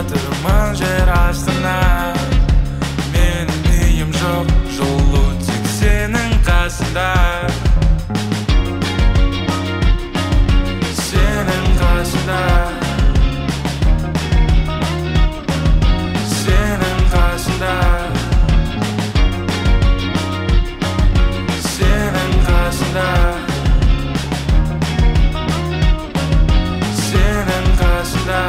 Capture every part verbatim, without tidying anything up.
жатырмын жер астына. Менің миым жоқ, жолу тек сенің қасында. Сенің қасында. Сенің қасында. Сенің қасында. Сенің қасында.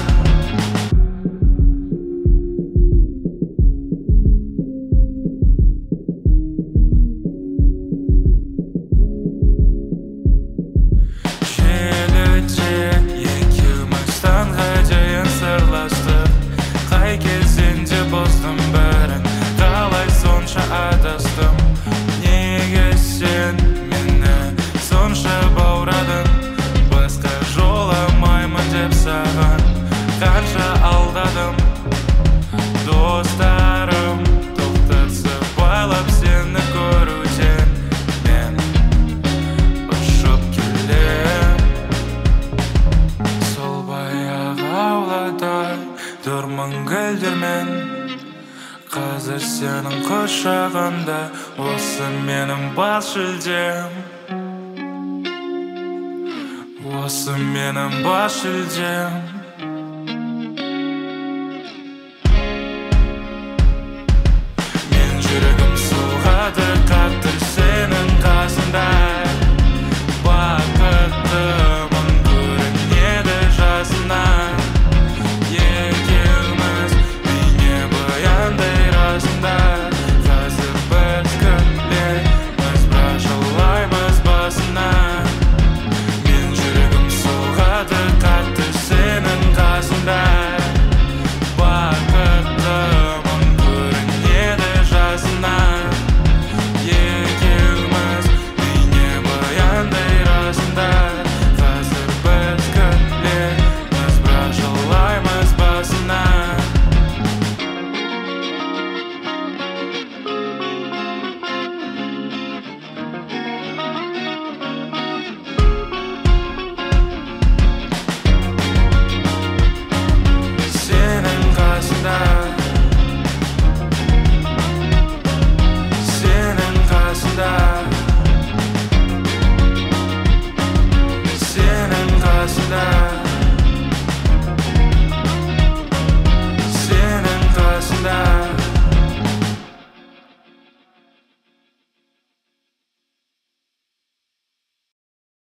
Неге сен мені сонша баурадың? Басқа жоламаймын деп саған қанша алдадым. Достарым тоқтатса байлап сені көруден, мен ұшып келем. Сол баяғы ауладай тұрмын гүлдермен, қазір сенің құшағында. Осы менің бас жүлдем. Осы менің бас жүлдем.